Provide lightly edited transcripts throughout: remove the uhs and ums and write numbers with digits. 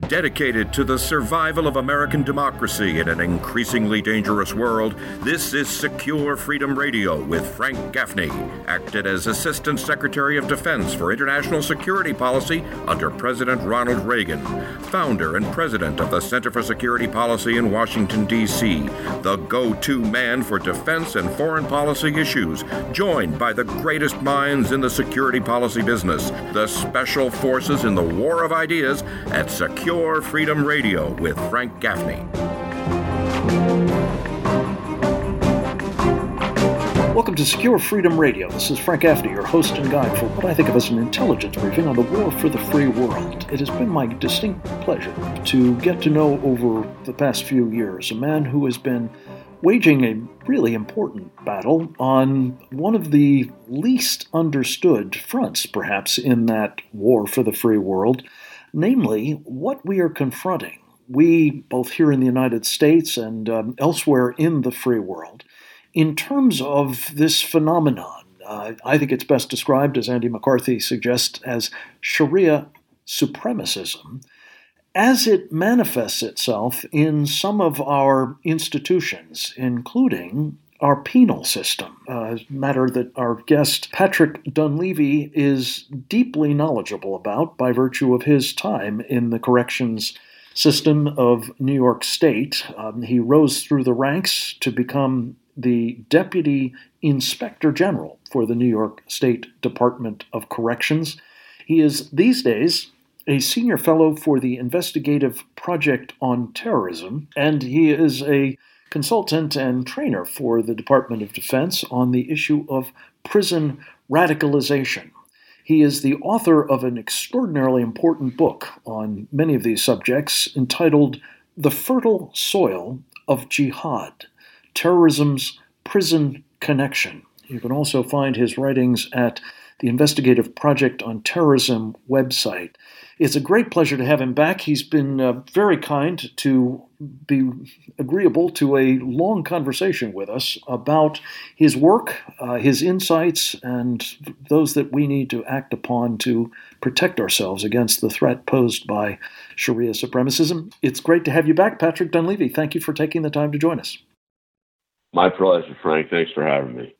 Dedicated to the survival of American democracy in an increasingly dangerous world, this is Secure Freedom Radio with Frank Gaffney, acted as Assistant Secretary of Defense for International Security Policy under President Ronald Reagan, founder and president of the Center for Security Policy in Washington, D.C., the go-to man for defense and foreign policy issues, joined by the greatest minds in the security policy business, the special forces in the war of ideas at Secure Freedom Radio with Frank Gaffney. Welcome to Secure Freedom Radio. This is Frank Gaffney, your host and guide for what I think of as an intelligence briefing on the war for the free world. It has been my distinct pleasure to get to know over the past few years a man who has been waging a really important battle on one of the least understood fronts, perhaps, in that war for the free world, namely what we are confronting, we, both here in the United States and elsewhere in the free world, in terms of this phenomenon. I think it's best described, as Andy McCarthy suggests, as Sharia supremacism, as it manifests itself in some of our institutions, including our penal system, a matter that our guest Patrick Dunleavy is deeply knowledgeable about by virtue of his time in the corrections system of New York State. He rose through the ranks to become the Deputy Inspector General for the New York State Department of Corrections. He is these days a senior fellow for the Investigative Project on Terrorism, and he is a consultant and trainer for the Department of Defense on the issue of prison radicalization. He is the author of an extraordinarily important book on many of these subjects entitled The Fertile Soil of Jihad: Terrorism's Prison Connection. You can also find his writings at the Investigative Project on Terrorism website. It's a great pleasure to have him back. He's been very kind to be agreeable to a long conversation with us about his work, his insights, and those that we need to act upon to protect ourselves against the threat posed by Sharia supremacism. It's great to have you back, Patrick Dunleavy. Thank you for taking the time to join us. My pleasure, Frank. Thanks for having me.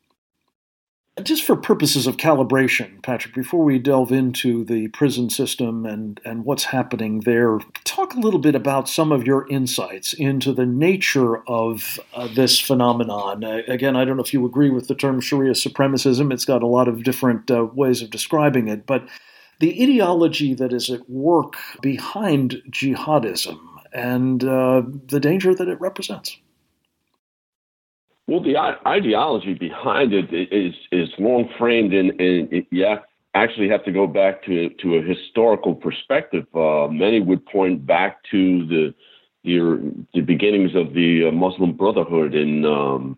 Just for purposes of calibration, Patrick, before we delve into the prison system and what's happening there, talk a little bit about some of your insights into the nature of this phenomenon. Again, I don't know if you agree with the term Sharia supremacism. It's got a lot of different ways of describing it, but the ideology that is at work behind jihadism and the danger that it represents. Well, the ideology behind it is long framed, and you actually have to go back to a historical perspective. Many would point back to the beginnings of the Muslim Brotherhood in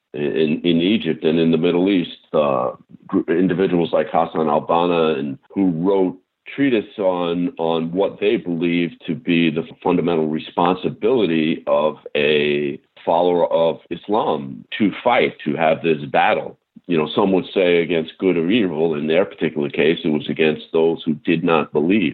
Egypt and in the Middle East. Individuals like Hassan al-Banna, and who wrote treatise on what they believed to be the fundamental responsibility of a follower of Islam to fight, to have this battle. You know, some would say against good or evil. In their particular case, it was against those who did not believe.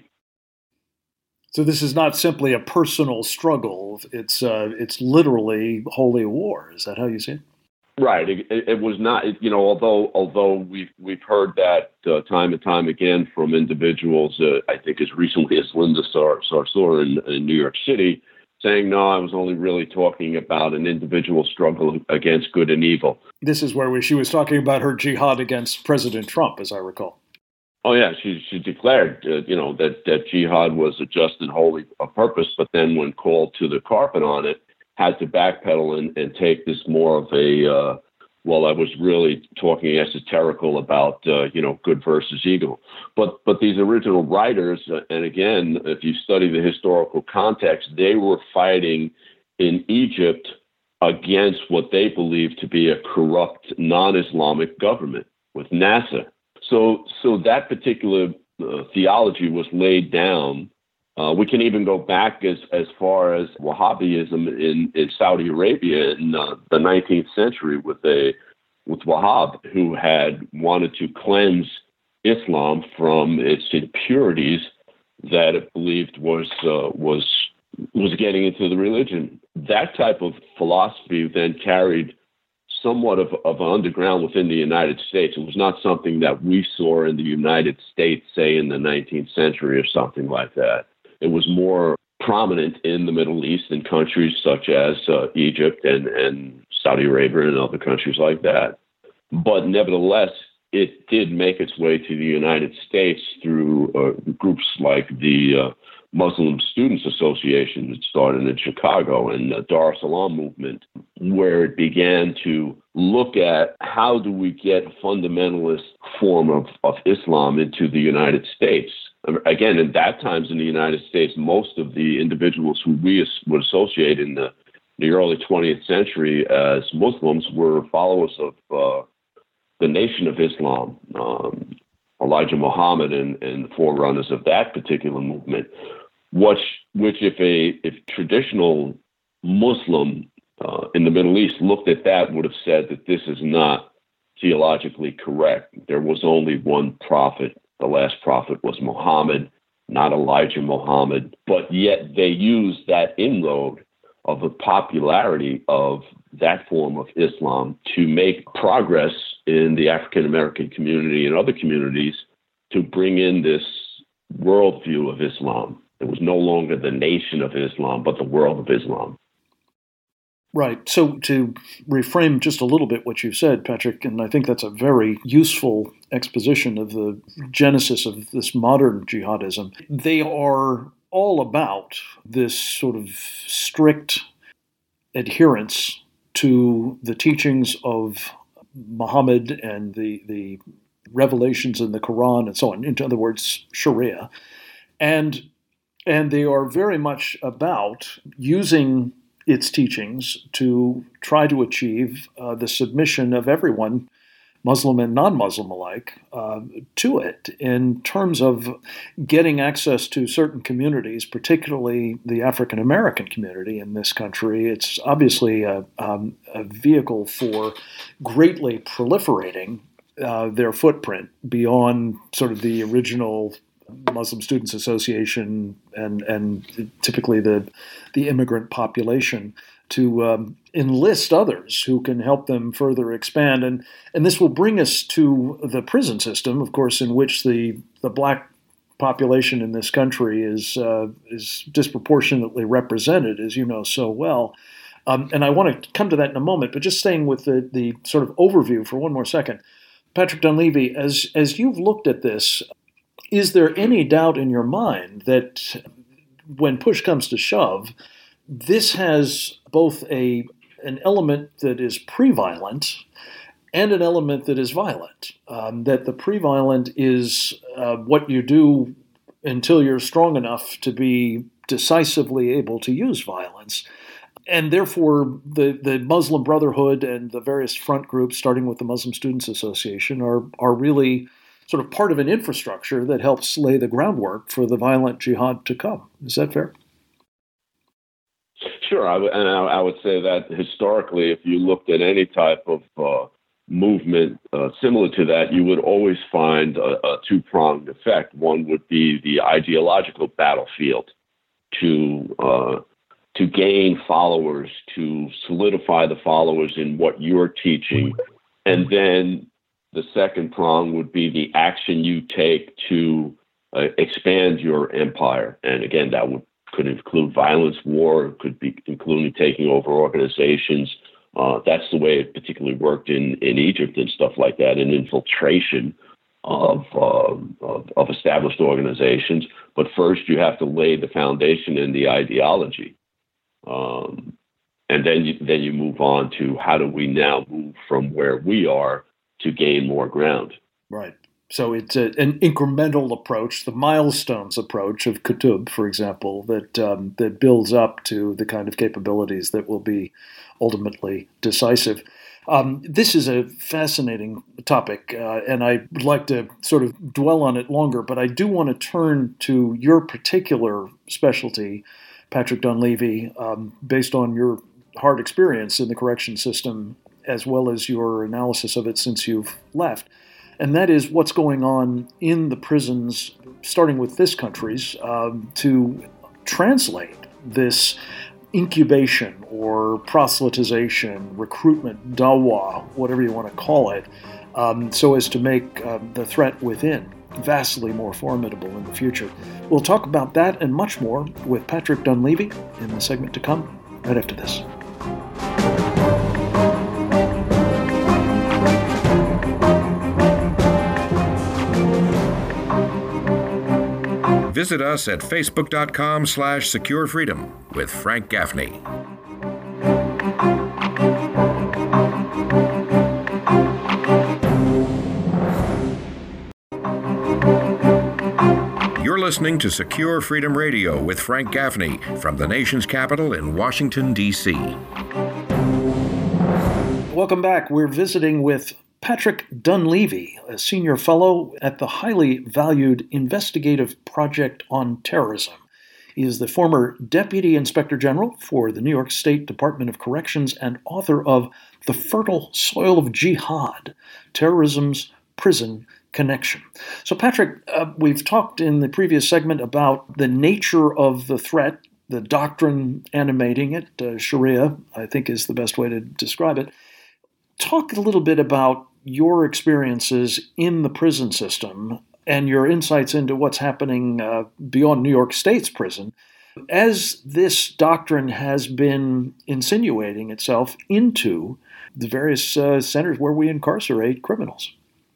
So this is not simply a personal struggle. It's literally holy war. Is that how you see it? Right. It was not. Although we've heard that time and time again from individuals. I think as recently as Linda Sarsour in New York City, saying, no, I was only really talking about an individual struggle against good and evil. This is where she was talking about her jihad against President Trump, as I recall. Oh, yeah. She declared, that jihad was a just and holy purpose, but then when called to the carpet on it, had to backpedal and take this more of a, I was really talking esoterical about, good versus evil. But these original writers, and again, if you study the historical context, they were fighting in Egypt against what they believed to be a corrupt, non-Islamic government with Nasser. So that particular theology was laid down. We can even go back as far as Wahhabism in Saudi Arabia in the 19th century with Wahhab, who had wanted to cleanse Islam from its impurities that it believed was getting into the religion. That type of philosophy then carried somewhat of an underground within the United States. It was not something that we saw in the United States, say in the 19th century or something like that. It was more prominent in the Middle East in countries such as Egypt and Saudi Arabia and other countries like that. But nevertheless, it did make its way to the United States through groups like the Muslim Students Association that started in Chicago and the Dar es Salaam movement, where it began to look at how do we get a fundamentalist form of Islam into the United States. Again, in that times in the United States, most of the individuals who we would associate in the early 20th century as Muslims were followers of the Nation of Islam, Elijah Muhammad and the forerunners of that particular movement, which if traditional Muslim in the Middle East looked at that, would have said that this is not theologically correct. There was only one prophet. The last prophet was Muhammad, not Elijah Muhammad. But yet they used that inroad of the popularity of that form of Islam to make progress in the African American community and other communities to bring in this worldview of Islam. It was no longer the Nation of Islam, but the world of Islam. Right. So to reframe just a little bit what you've said, Patrick, and I think that's a very useful exposition of the genesis of this modern jihadism, they are all about this sort of strict adherence to the teachings of Muhammad and the revelations in the Quran and so on. In other words, Sharia. And they are very much about using its teachings to try to achieve the submission of everyone, Muslim and non-Muslim alike, to it in terms of getting access to certain communities, particularly the African American community in this country. It's obviously a vehicle for greatly proliferating their footprint beyond sort of the original Muslim Students Association and typically the immigrant population to enlist others who can help them further expand. And this will bring us to the prison system, of course, in which the black population in this country is disproportionately represented, as you know so well. And I want to come to that in a moment, but just staying with the sort of overview for one more second. Patrick Dunleavy, as you've looked at this, is there any doubt in your mind that when push comes to shove, this has both an element that is pre-violent and an element that is violent? That the pre-violent is what you do until you're strong enough to be decisively able to use violence. And therefore, the Muslim Brotherhood and the various front groups, starting with the Muslim Students Association, are really sort of part of an infrastructure that helps lay the groundwork for the violent jihad to come. Is that fair? Sure. I would say that historically, if you looked at any type of movement similar to that, you would always find a two-pronged effect. One would be the ideological battlefield to gain followers, to solidify the followers in what you're teaching. And then the second prong would be the action you take to expand your empire. And again, that could include violence, war, could be including taking over organizations. That's the way it particularly worked in Egypt and stuff like that, an infiltration of established organizations. But first, you have to lay the foundation in the ideology. And then you move on to how do we now move from where we are to gain more ground. Right. So it's an incremental approach, the milestones approach of Qutb, for example, that builds up to the kind of capabilities that will be ultimately decisive. This is a fascinating topic, and I would like to sort of dwell on it longer, but I do want to turn to your particular specialty, Patrick Dunleavy, based on your hard experience in the correction system, as well as your analysis of it since you've left. and that is what's going on in the prisons, starting with this country's, to translate this incubation or proselytization, recruitment, dawah, whatever you want to call it, so as to make the threat within vastly more formidable in the future. We'll talk about that and much more with Patrick Dunleavy in the segment to come, right after this. Visit us at facebook.com/securefreedom with Frank Gaffney. You're listening to Secure Freedom Radio with Frank Gaffney from the nation's capital in Washington, D.C. Welcome back. We're visiting with Patrick Dunleavy, a senior fellow at the highly valued Investigative Project on Terrorism. He is the former Deputy Inspector General for the New York State Department of Corrections and author of The Fertile Soil of Jihad, Terrorism's Prison Connection. So, Patrick, we've talked in the previous segment about the nature of the threat, the doctrine animating it. Sharia, I think, is the best way to describe it. Talk a little bit about your experiences in the prison system and your insights into what's happening beyond New York State's prison as this doctrine has been insinuating itself into the various centers where we incarcerate criminals.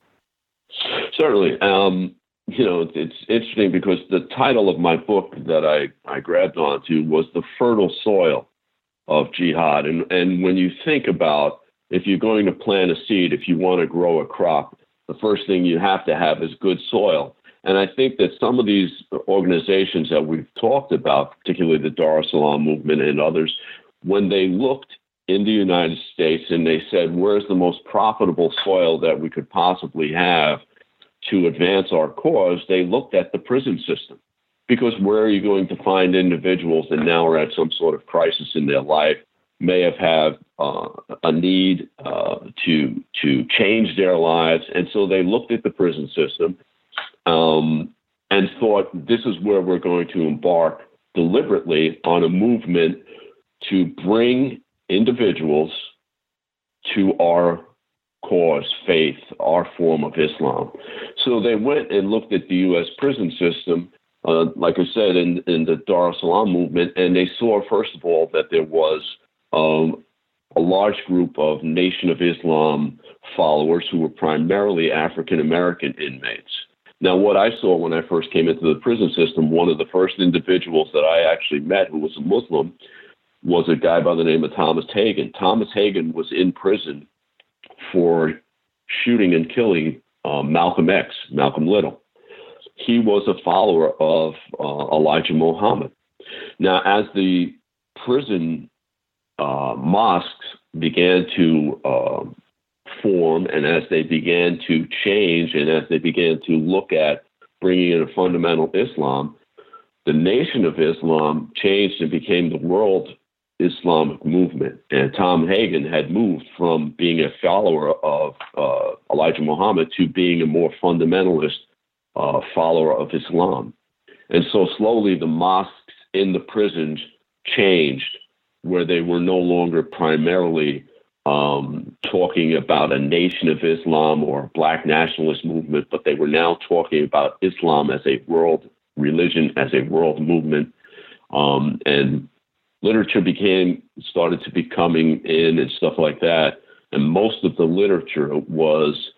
Certainly. It's interesting because the title of my book that I grabbed onto was The Fertile Soil of Jihad. And when you think about if you're going to plant a seed, if you want to grow a crop, the first thing you have to have is good soil. And I think that some of these organizations that we've talked about, particularly the Dar es Salaam movement and others, when they looked in the United States and they said, where's the most profitable soil that we could possibly have to advance our cause, they looked at the prison system. Because where are you going to find individuals that now are at some sort of crisis in their life, may have had a need to change their lives. And so they looked at the prison system and thought, this is where we're going to embark deliberately on a movement to bring individuals to our cause, faith, our form of Islam. So they went and looked at the U.S. prison system, like I said, in the Dar es Salaam movement, and they saw, first of all, that there was a large group of Nation of Islam followers who were primarily African-American inmates. Now, what I saw when I first came into the prison system, one of the first individuals that I actually met who was a Muslim was a guy by the name of Thomas Hagen. Thomas Hagen was in prison for shooting and killing Malcolm X, Malcolm Little. He was a follower of Elijah Muhammad. Now, as the prison mosques began to form, and as they began to change, and as they began to look at bringing in a fundamental Islam, the Nation of Islam changed and became the World Islamic Movement. And Tom Hagen had moved from being a follower of Elijah Muhammad to being a more fundamentalist follower of Islam. And so slowly the mosques in the prisons changed, where they were no longer primarily talking about a Nation of Islam or a black nationalist movement, but they were now talking about Islam as a world religion, as a world movement. And literature started to be coming in and stuff like that. And most of the literature was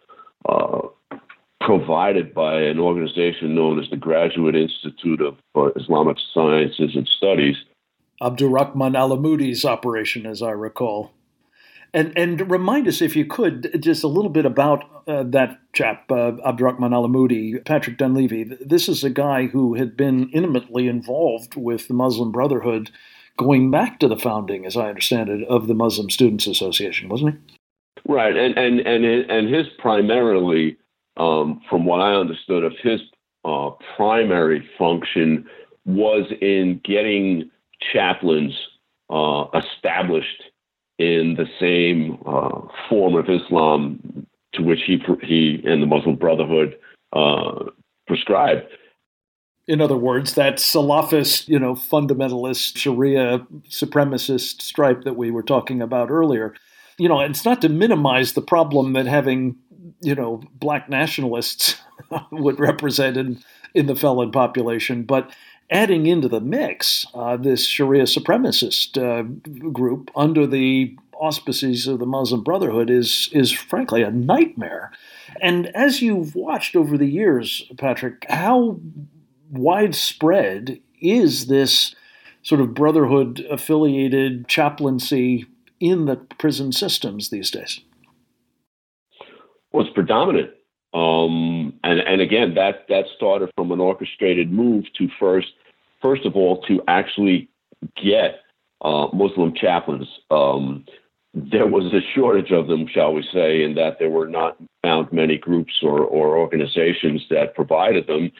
provided by an organization known as the Graduate Institute of Islamic Sciences and Studies. Abdurrahman Alamudi's operation, as I recall. And remind us, if you could, just a little bit about that chap, Abdurrahman Alamudi, Patrick Dunleavy. This is a guy who had been intimately involved with the Muslim Brotherhood going back to the founding, as I understand it, of the Muslim Students Association, wasn't he? Right, and his primarily, from what I understood of his primary function, was in getting chaplains established in the same form of Islam to which he and the Muslim Brotherhood prescribed. In other words, that Salafist, fundamentalist, Sharia supremacist stripe that we were talking about earlier. It's not to minimize the problem that having, black nationalists would represent in the felon population, but adding into the mix this Sharia supremacist group under the auspices of the Muslim Brotherhood is frankly a nightmare. And as you've watched over the years, Patrick, how widespread is this sort of Brotherhood-affiliated chaplaincy in the prison systems these days? Well, it's predominant. And again, that started from an orchestrated move to first of all, to actually get Muslim chaplains. There was a shortage of them, shall we say, in that there were not found many groups or organizations that provided them.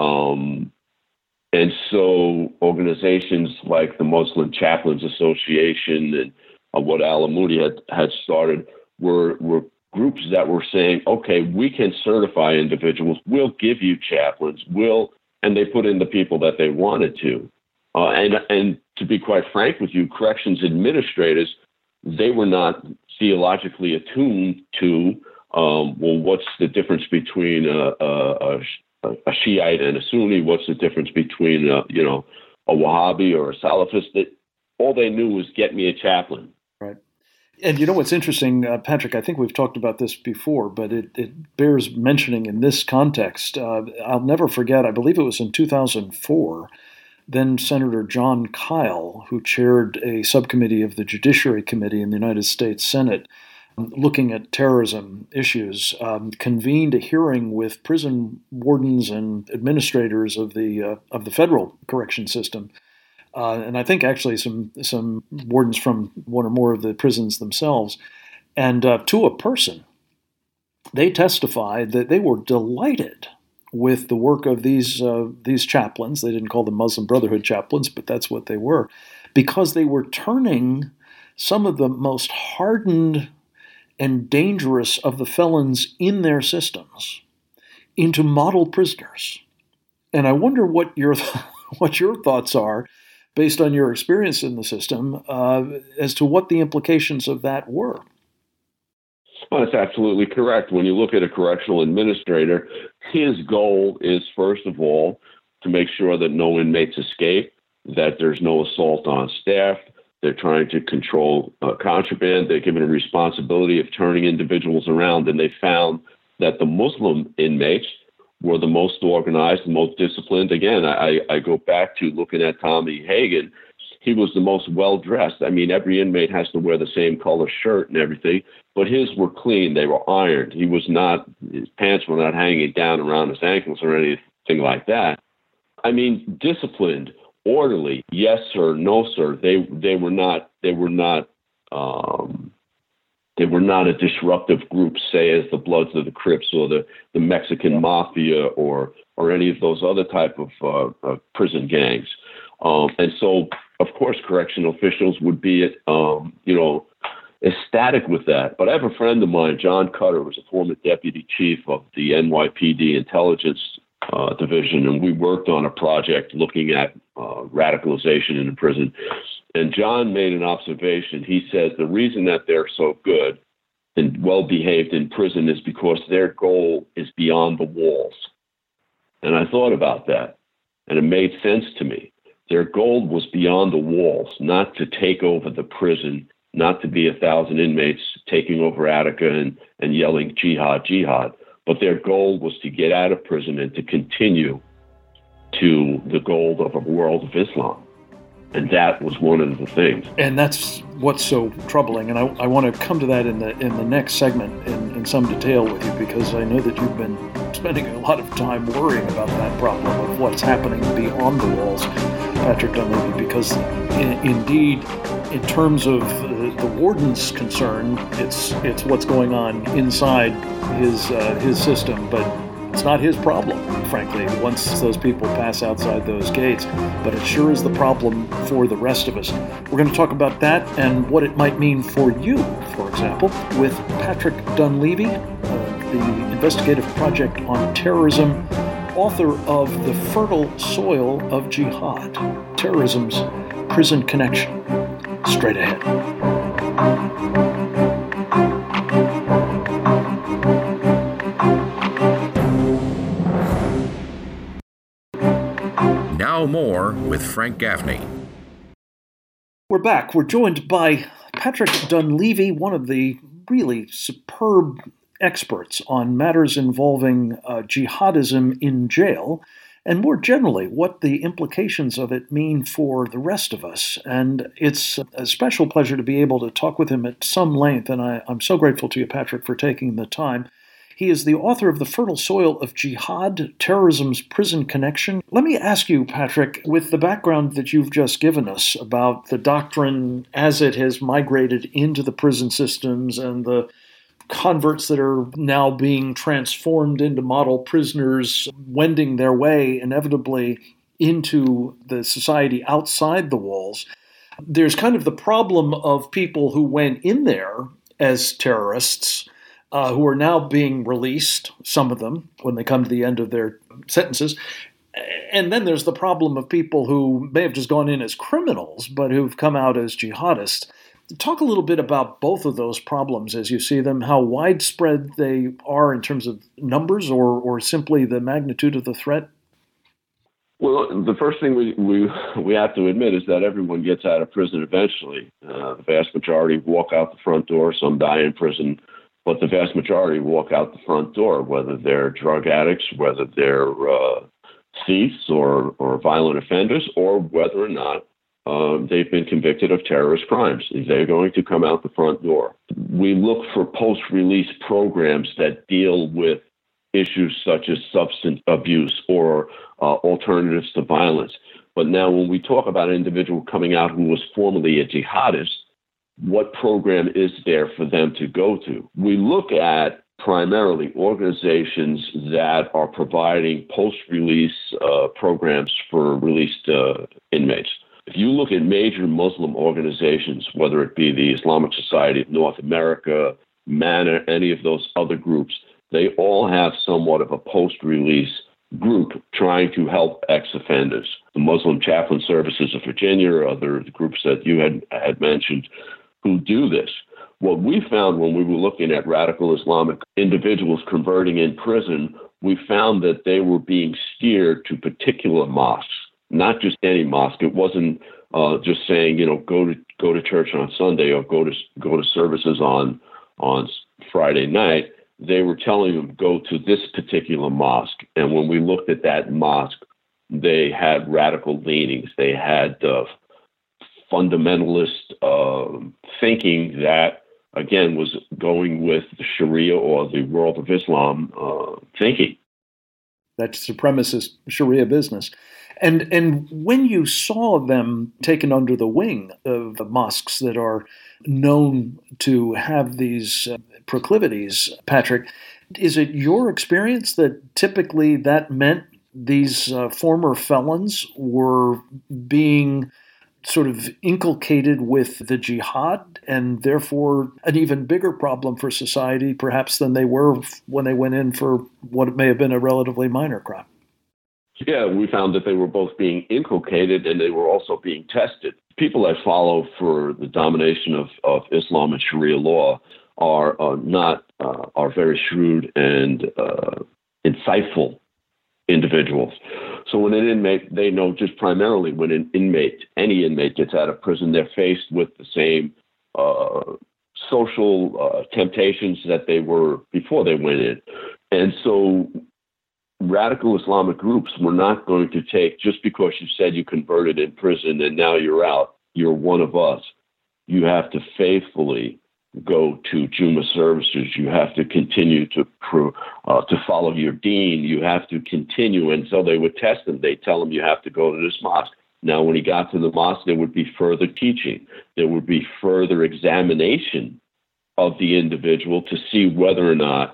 And so organizations like the Muslim Chaplains Association and what Al-Amoudi had started were groups that were saying, okay, we can certify individuals, we'll give you chaplains, and they put in the people that they wanted to. And to be quite frank with you, corrections administrators, they were not theologically attuned to, what's the difference between a Shiite and a Sunni? What's the difference between, a Wahhabi or a Salafist? All they knew was get me a chaplain. Right. And what's interesting, Patrick, I think we've talked about this before, but it bears mentioning in this context. I'll never forget, I believe it was in 2004, then Senator John Kyle, who chaired a subcommittee of the Judiciary Committee in the United States Senate, looking at terrorism issues, convened a hearing with prison wardens and administrators of the federal correction system, and I think actually some wardens from one or more of the prisons themselves. And to a person, they testified that they were delighted with the work of these chaplains. They didn't call them Muslim Brotherhood chaplains, but that's what they were, because they were turning some of the most hardened and dangerous of the felons in their systems into model prisoners. And I wonder what your thoughts are, based on your experience in the system, as to what the implications of that were. Well, that's absolutely correct. When you look at a correctional administrator, his goal is, first of all, to make sure that no inmates escape, that there's no assault on staff. They're trying to control contraband. They're given a responsibility of turning individuals around. And they found that the Muslim inmates were the most organized, the most disciplined. Again, I go back to looking at Tommy Hagen. He was the most well-dressed. I mean, every inmate has to wear the same color shirt and everything, but his were clean. They were ironed. His pants were not hanging down around his ankles or anything like that. I mean, disciplined, orderly, yes sir, no sir. They were not a disruptive group, say as the Bloods of the Crips or the Mexican Mafia or any of those other type of prison gangs. And so, of course, correctional officials would be, ecstatic with that. But I have a friend of mine, John Cutter, who was a former deputy chief of the NYPD intelligence division, and we worked on a project looking at radicalization in the prison. And John made an observation. He says the reason that they're so good and well-behaved in prison is because their goal is beyond the walls. And I thought about that, and it made sense to me. Their goal was beyond the walls, not to take over the prison, not to be 1,000 inmates taking over Attica and yelling jihad, jihad. But their goal was to get out of prison and to continue to the goal of a world of Islam. And that was one of the things. And that's what's so troubling. And I want to come to that in the next segment in some detail with you, because I know that you've been spending a lot of time worrying about that problem of what's happening beyond the walls, Patrick Dunleavy, because indeed, in terms of the warden's concern, it's what's going on inside his system, but it's not his problem, frankly, once those people pass outside those gates. But it sure is the problem for the rest of us. We're going to talk about that and what it might mean for you, for example, with Patrick Dunleavy, the investigative project on terrorism, author of The Fertile Soil of Jihad, Terrorism's Prison Connection. Straight ahead. Now more with Frank Gaffney. We're back. We're joined by Patrick Dunleavy, one of the really superb experts on matters involving jihadism in jail, and more generally, what the implications of it mean for the rest of us. And it's a special pleasure to be able to talk with him at some length, and I'm so grateful to you, Patrick, for taking the time. He is the author of The Fertile Soil of Jihad, Terrorism's Prison Connection. Let me ask you, Patrick, with the background that you've just given us about the doctrine as it has migrated into the prison systems and the converts that are now being transformed into model prisoners, wending their way inevitably into the society outside the walls, there's kind of the problem of people who went in there as terrorists, who are now being released, some of them, when they come to the end of their sentences. And then there's the problem of people who may have just gone in as criminals, but who've come out as jihadists. Talk a little bit about both of those problems as you see them, how widespread they are in terms of numbers or simply the magnitude of the threat. Well, the first thing we have to admit is that everyone gets out of prison eventually. The vast majority walk out the front door, some die in prison, but the vast majority walk out the front door, whether they're drug addicts, whether they're thieves or violent offenders, or whether or not they've been convicted of terrorist crimes. They're going to come out the front door. We look for post-release programs that deal with issues such as substance abuse or alternatives to violence. But now when we talk about an individual coming out who was formerly a jihadist, what program is there for them to go to? We look at primarily organizations that are providing post-release programs for released inmates. If you look at major Muslim organizations, whether it be the Islamic Society of North America, MANA, any of those other groups, they all have somewhat of a post-release group trying to help ex-offenders. The Muslim Chaplain Services of Virginia or other groups that you had mentioned who do this. What we found when we were looking at radical Islamic individuals converting in prison, we found that they were being steered to particular mosques, not just any mosque. It wasn't just saying, go to church on Sunday or go to services on Friday night. They were telling them go to this particular mosque. And when we looked at that mosque, they had radical leanings. They had fundamentalist thinking that, again, was going with the Sharia or the world of Islam thinking. That supremacist Sharia business. And when you saw them taken under the wing of the mosques that are known to have these proclivities, Patrick, is it your experience that typically that meant these former felons were being sort of inculcated with the jihad and therefore an even bigger problem for society perhaps than they were when they went in for what may have been a relatively minor crime? Yeah, we found that they were both being inculcated and they were also being tested. People that follow for the domination of Islam and Sharia law are very shrewd and insightful individuals. So when an inmate, they know just primarily when any inmate gets out of prison, they're faced with the same social temptations that they were before they went in. And so radical Islamic groups were not going to take, just because you said you converted in prison and now you're out, you're one of us. You have to faithfully go to Juma services. You have to continue to follow your deen. You have to continue. And so they would test him. They tell him you have to go to this mosque. Now, when he got to the mosque, there would be further teaching. There would be further examination of the individual to see whether or not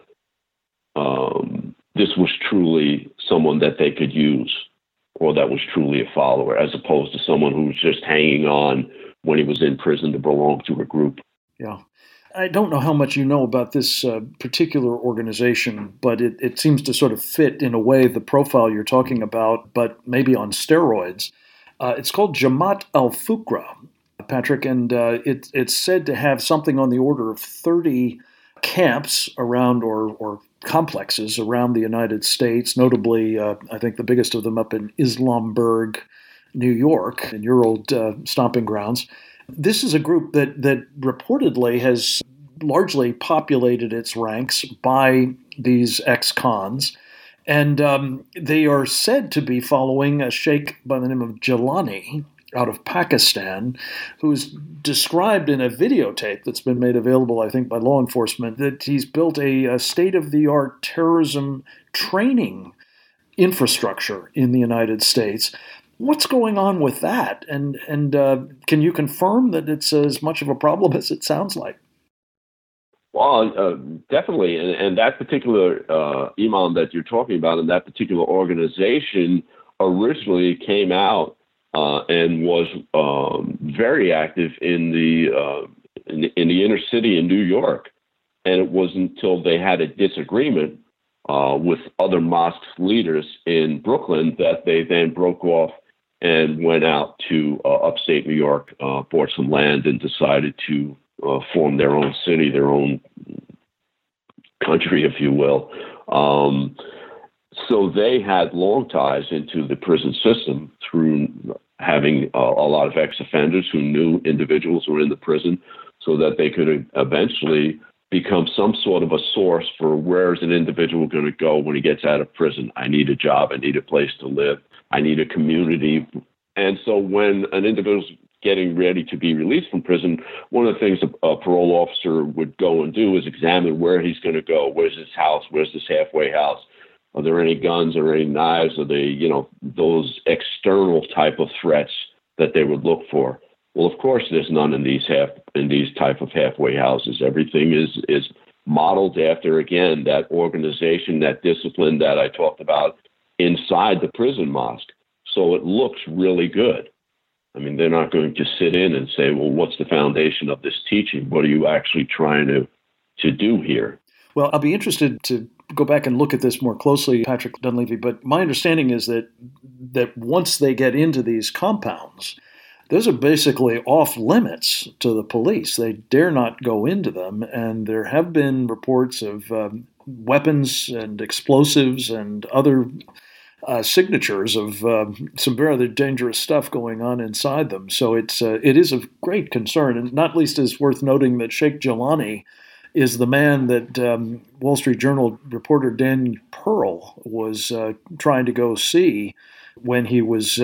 this was truly someone that they could use or that was truly a follower, as opposed to someone who was just hanging on when he was in prison to belong to a group. Yeah. I don't know how much you know about this particular organization, but it seems to sort of fit in a way the profile you're talking about, but maybe on steroids. It's called Jamaat al-Fuqra, Patrick, and it's said to have something on the order of 30 camps around or complexes around the United States, notably, I think the biggest of them up in Islamburg, New York, in your old stomping grounds. This is a group that reportedly has largely populated its ranks by these ex-cons, and they are said to be following a sheikh by the name of Jilani out of Pakistan, who is described in a videotape that's been made available, I think, by law enforcement, that he's built a state-of-the-art terrorism training infrastructure in the United States. What's going on with that? And can you confirm that it's as much of a problem as it sounds like? Well, definitely. And that particular imam that you're talking about and that particular organization originally came out and was very active in the inner city in New York. And it wasn't until they had a disagreement with other mosque leaders in Brooklyn that they then broke off and went out to upstate New York, bought some land, and decided to form their own city, their own country, if you will. So they had long ties into the prison system through having a lot of ex-offenders who knew individuals who were in the prison, so that they could eventually become some sort of a source for where is an individual going to go when he gets out of prison. I need a job. I need a place to live. I need a community. And so when an individual's getting ready to be released from prison, one of the things a parole officer would go and do is examine where he's going to go. Where's his house? Where's this halfway house? Are there any guns or any knives? Are they, those external type of threats that they would look for? Well, of course, there's none in these type of halfway houses. Everything is modeled after, again, that organization, that discipline that I talked about inside the prison mosque. So it looks really good. I mean, they're not going to sit in and say, well, what's the foundation of this teaching? What are you actually trying to do here? Well, I'll be interested to go back and look at this more closely, Patrick Dunleavy, but my understanding is that once they get into these compounds, those are basically off limits to the police. They dare not go into them, and there have been reports of weapons and explosives and other signatures of some very dangerous stuff going on inside them. So it is of great concern, and not least is worth noting that Sheikh Jilani is the man that Wall Street Journal reporter Dan Pearl was trying to go see when he was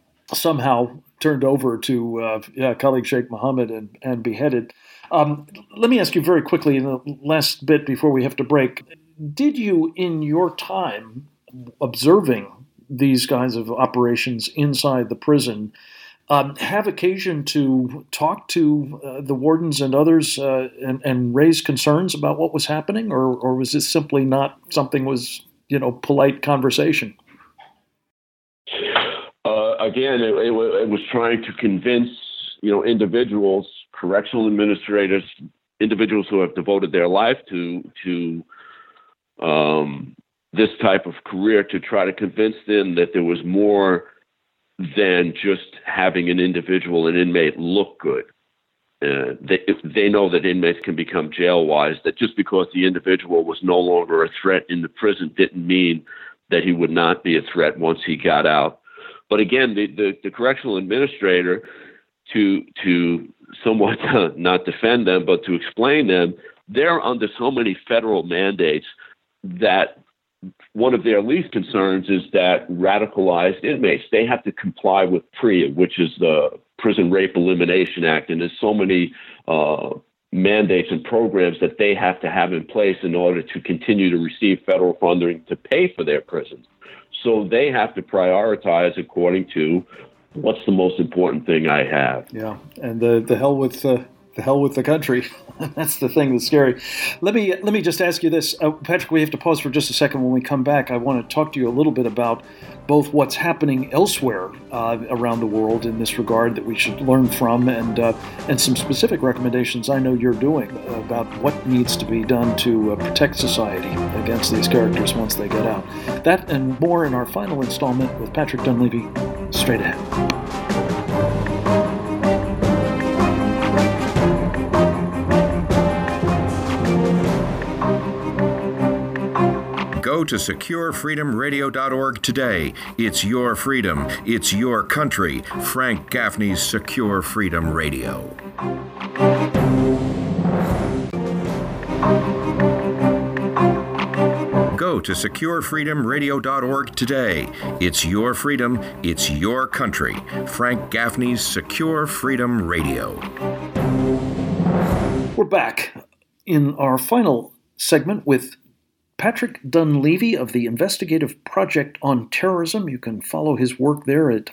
somehow turned over to Khalid Sheikh Mohammed and beheaded. Let me ask you very quickly in the last bit before we have to break, did you in your time observing these kinds of operations inside the prison have occasion to talk to the wardens and others and raise concerns about what was happening, or was this simply not something was, polite conversation? Again, it was trying to convince, individuals, correctional administrators, individuals who have devoted their life to this type of career, to try to convince them that there was more than just having an inmate look good. They know that inmates can become jail-wise, that just because the individual was no longer a threat in the prison didn't mean that he would not be a threat once he got out. But again, the correctional administrator, to somewhat not defend them, but to explain them, they're under so many federal mandates that one of their least concerns is that radicalized inmates, they have to comply with PREA, which is the Prison Rape Elimination Act. And there's so many mandates and programs that they have to have in place in order to continue to receive federal funding to pay for their prisons. So they have to prioritize according to what's the most important thing I have. Yeah, and the hell with The hell with the country. That's the thing that's scary. Let me just ask you this. Patrick, we have to pause for just a second. When we come back, I want to talk to you a little bit about both what's happening elsewhere around the world in this regard that we should learn from, and some specific recommendations I know you're doing about what needs to be done to protect society against these characters once they get out. That and more in our final installment with Patrick Dunleavy, straight ahead. Go to SecureFreedomRadio.org today. It's your freedom. It's your country. Frank Gaffney's Secure Freedom Radio. Go to SecureFreedomRadio.org today. It's your freedom. It's your country. Frank Gaffney's Secure Freedom Radio. We're back in our final segment with Patrick Dunleavy of the Investigative Project on Terrorism. You can follow his work there at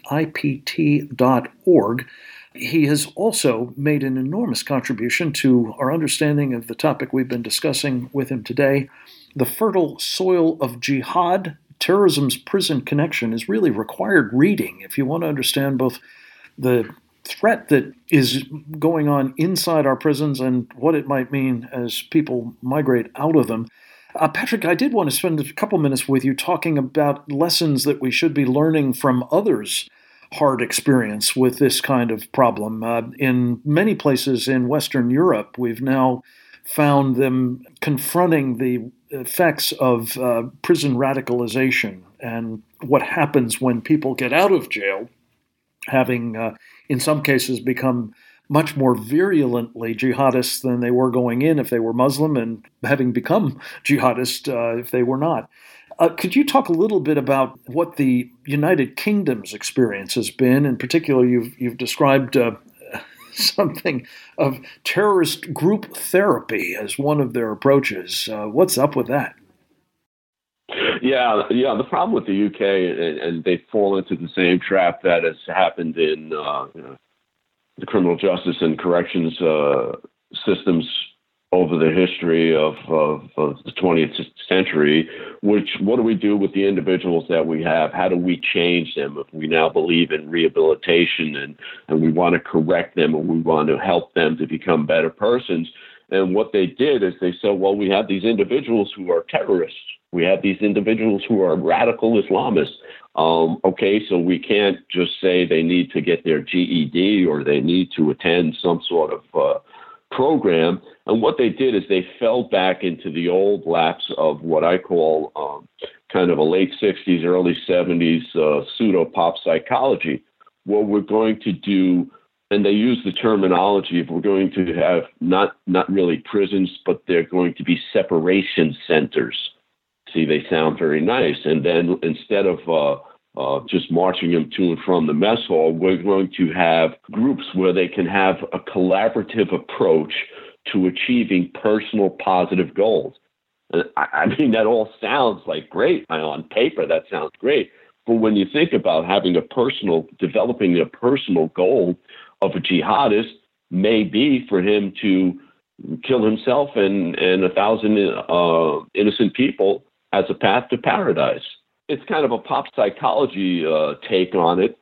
ipt.org. He has also made an enormous contribution to our understanding of the topic we've been discussing with him today. The Fertile Soil of Jihad, Terrorism's Prison Connection, is really required reading if you want to understand both the threat that is going on inside our prisons and what it might mean as people migrate out of them. Patrick, I did want to spend a couple minutes with you talking about lessons that we should be learning from others' hard experience with this kind of problem. In many places in Western Europe, we've now found them confronting the effects of prison radicalization and what happens when people get out of jail, having, in some cases, become much more virulently jihadists than they were going in if they were Muslim, and having become jihadists if they were not. Could you talk a little bit about what the United Kingdom's experience has been? In particular, you've described something of terrorist group therapy as one of their approaches. What's up with that? Yeah. The problem with the UK, and they fall into the same trap that has happened in the criminal justice and corrections systems over the history of the 20th century, what do we do with the individuals that we have? How do we change them if we now believe in rehabilitation and we want to correct them and we want to help them to become better persons? And what they did is they said, well, we have these individuals who are terrorists. We have these individuals who are radical Islamists. Okay, so we can't just say they need to get their GED or they need to attend some sort of program. And what they did is they fell back into the old laps of what I call kind of a late 60s, early 70s pseudo-pop psychology, where we're going to do, and they use the terminology of we're going to have not really prisons, but they're going to be separation centers. See, they sound very nice. And then instead of just marching them to and from the mess hall, we're going to have groups where they can have a collaborative approach to achieving personal positive goals. And I mean, that all sounds like great. On paper, that sounds great. But when you think about developing a personal goal of a jihadist may be for him to kill himself and 1,000 innocent people as a path to paradise. It's kind of a pop psychology take on it.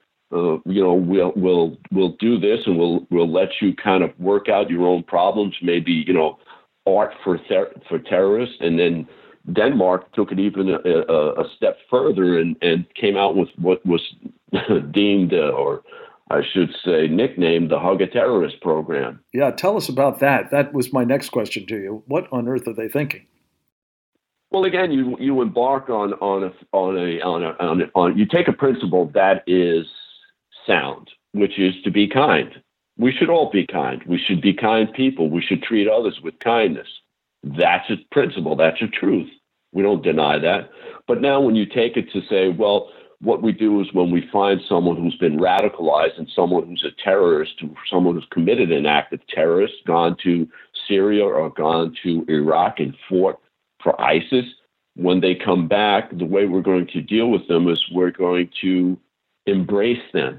We'll do this and we'll let you kind of work out your own problems. Maybe art for terrorists, and then Denmark took it even a step further and came out with what was deemed, or I should say, nicknamed the Hug a Terrorist program. Yeah, tell us about that. That was my next question to you. What on earth are they thinking? Well, again, you embark on you take a principle that is sound, which is to be kind. We should all be kind. We should be kind people. We should treat others with kindness. That's a principle. That's a truth. We don't deny that. But now when you take it to say, well, what we do is when we find someone who's been radicalized and someone who's a terrorist, someone who's committed an act of terrorist, gone to Syria or gone to Iraq and fought for ISIS, when they come back, the way we're going to deal with them is we're going to embrace them.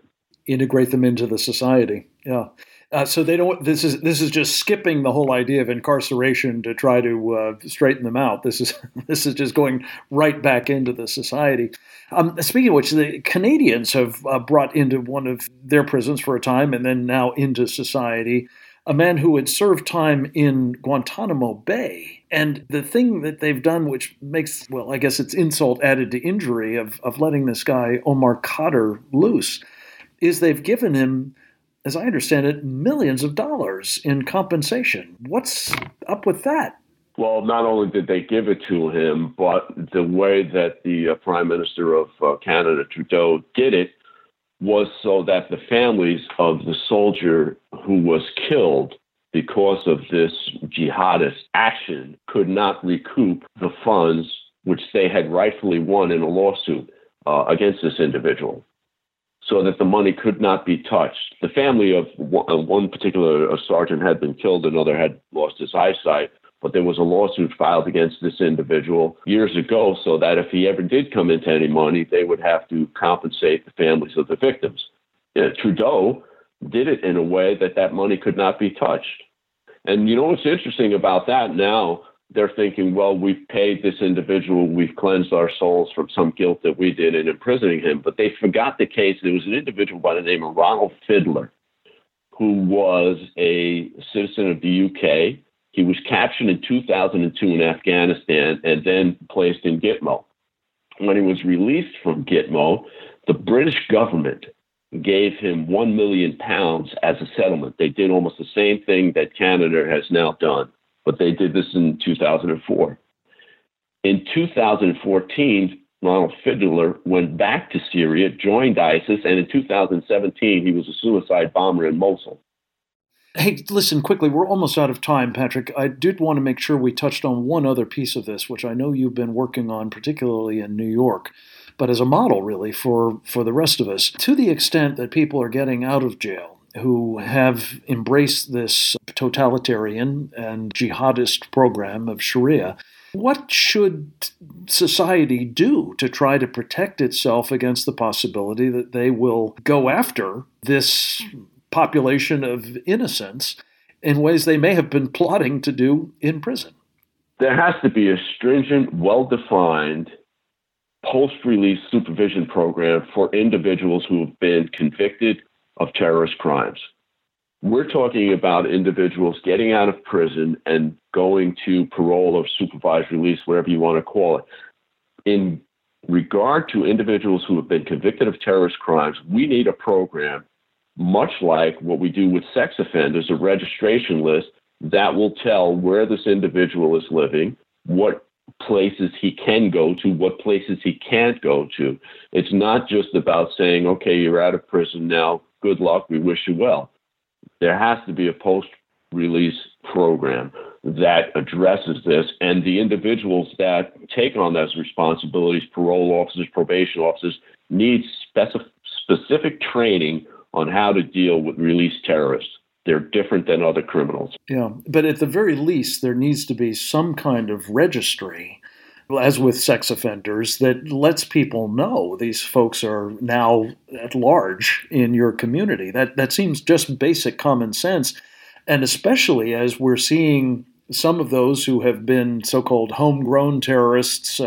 integrate them into the society. Yeah. So they don't. This is just skipping the whole idea of incarceration to try to straighten them out. This is just going right back into the society. Speaking of which, the Canadians have brought into one of their prisons for a time, and then now into society, a man who had served time in Guantanamo Bay. And the thing that they've done, which makes, well, I guess it's insult added to injury, of letting this guy Omar Khadr loose, is they've given him, as I understand it, millions of dollars in compensation. What's up with that? Well, not only did they give it to him, but the way that the Prime Minister of Canada, Trudeau, did it was so that the families of the soldier who was killed because of this jihadist action could not recoup the funds which they had rightfully won in a lawsuit against this individual, so that the money could not be touched. The family of one particular sergeant had been killed, another had lost his eyesight, but there was a lawsuit filed against this individual years ago so that if he ever did come into any money, they would have to compensate the families of the victims. Trudeau did it in a way that money could not be touched. And you know what's interesting about that now? They're thinking, well, we've paid this individual, we've cleansed our souls from some guilt that we did in imprisoning him. But they forgot the case. There was an individual by the name of Ronald Fiddler, who was a citizen of the UK. He was captured in 2002 in Afghanistan and then placed in Gitmo. When he was released from Gitmo, the British government gave him £1 million as a settlement. They did almost the same thing that Canada has now done, but they did this in 2004. In 2014, Ronald Fiddler went back to Syria, joined ISIS, and in 2017, he was a suicide bomber in Mosul. Hey, listen, quickly, we're almost out of time, Patrick. I did want to make sure we touched on one other piece of this, which I know you've been working on, particularly in New York, but as a model, really, for the rest of us. To the extent that people are getting out of jail who have embraced this totalitarian and jihadist program of Sharia, what should society do to try to protect itself against the possibility that they will go after this population of innocents in ways they may have been plotting to do in prison? There has to be a stringent, well-defined post-release supervision program for individuals who have been convicted of terrorist crimes. We're talking about individuals getting out of prison and going to parole or supervised release, whatever you want to call it. In regard to individuals who have been convicted of terrorist crimes, we need a program much like what we do with sex offenders, a registration list that will tell where this individual is living, what places he can go to, what places he can't go to. It's not just about saying, okay, you're out of prison now, good luck, we wish you well. There has to be a post-release program that addresses this, and the individuals that take on those responsibilities, parole officers, probation officers, need specific training on how to deal with released terrorists. They're different than other criminals. Yeah, but at the very least, there needs to be some kind of registry, as with sex offenders, that lets people know these folks are now at large in your community. That seems just basic common sense, and especially as we're seeing some of those who have been so-called homegrown terrorists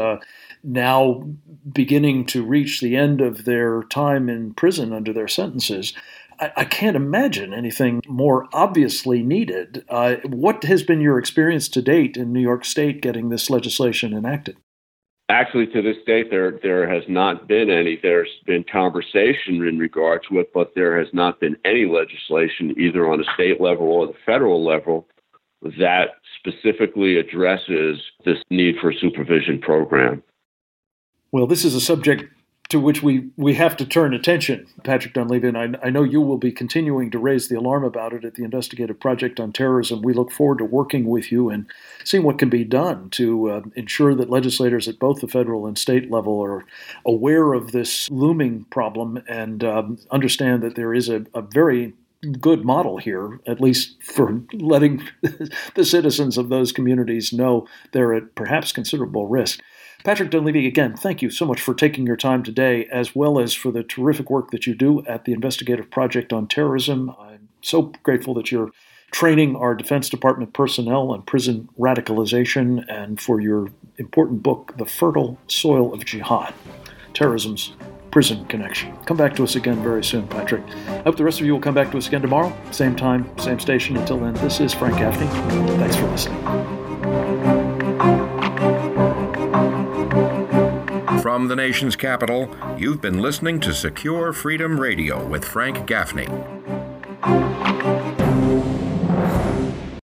now beginning to reach the end of their time in prison under their sentences. I can't imagine anything more obviously needed. What has been your experience to date in New York State getting this legislation enacted? Actually, to this date, there has not been any. There's been conversation in regard to it, but there has not been any legislation either on a state level or the federal level that specifically addresses this need for a supervision program. Well, this is a subject to which we have to turn attention, Patrick Dunleavy, and I know you will be continuing to raise the alarm about it at the Investigative Project on Terrorism. We look forward to working with you and seeing what can be done to ensure that legislators at both the federal and state level are aware of this looming problem and understand that there is a very good model here, at least for letting the citizens of those communities know they're at perhaps considerable risk. Patrick Dunleavy, again, thank you so much for taking your time today, as well as for the terrific work that you do at the Investigative Project on Terrorism. I'm so grateful that you're training our Defense Department personnel on prison radicalization, and for your important book, The Fertile Soil of Jihad, Terrorism's Prison Connection. Come back to us again very soon, Patrick. I hope the rest of you will come back to us again tomorrow. Same time, same station. Until then, this is Frank Gaffney. Thanks for listening. From the nation's capital, you've been listening to Secure Freedom Radio with Frank Gaffney.